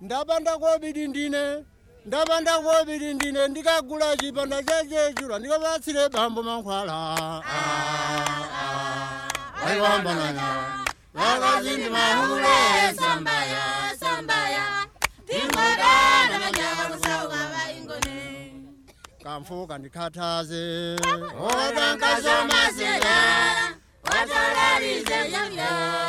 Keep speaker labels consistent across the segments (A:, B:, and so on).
A: ndapanda kobirindine ndikagula chipanda chachechula ndikapatsire bambo mankhwala waiwambananya vakazindi mahule
B: sambaya tingodana majaha kusauka vaingone
A: kamfuka ndikhathaze
B: odankazomasera watolalize yamya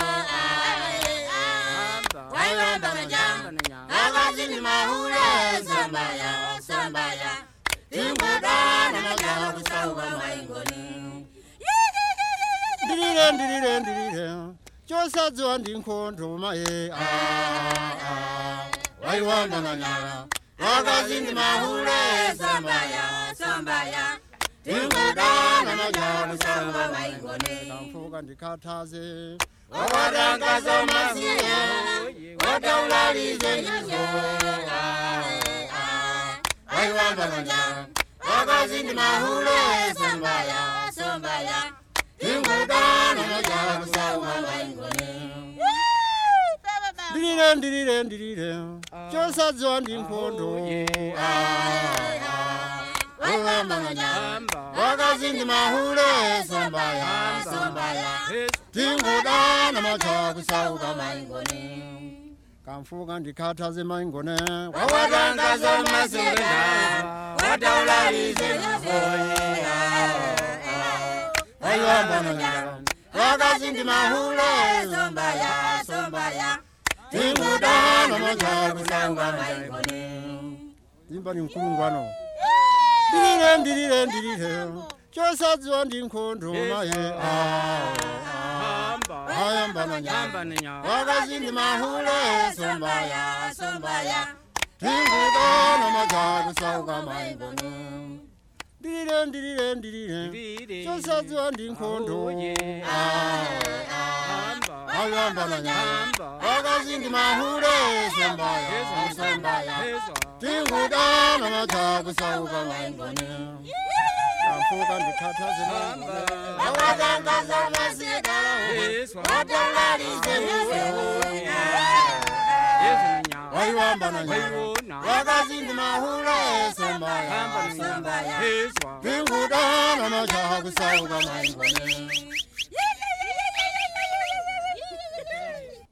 B: waiwambananya vakazindi mahule sambaya tingodana majaha kusauka vaingone
A: ndirire chosadziwa ndinkhondo maye waiwambananya vakazindi mahule
B: sambaya tingodana majaha kusauka vaingone
A: kamfuka ndikhathaze
B: odankazomasera watolalize yamya waiwambananya vakazindi mahule sambaya tingodana majaha kusauka vaingone
A: ndirire chosadziwa ndinkhondo
B: waiwambananya
A: vakazindi mahule sambaya tingodana majaha kusauka
B: vaingone
A: kamfuka ndikhathaze maingone
B: wadankazomasera watolalize yamya
A: waiwambananya vakazindi mahule
B: sambaya
A: tingodana majaha
B: kusauka vaingone
A: imba ni mkulungwano ndirire chosadziwa ndinkhondo maye ayambananya vakazindi mahule
B: sambaya
A: tingodana majaha kusauka vaingone ndirire chosadziwa ndinkhondo ayambananya vakazindi mahule sambaya tingodana majaha kusauka vaingone kamfuka ndikhathaze
B: wadankazomasera watolalize
A: waiwambananya vakazindi mahule sambaya tingodana majaha kusauka vaingone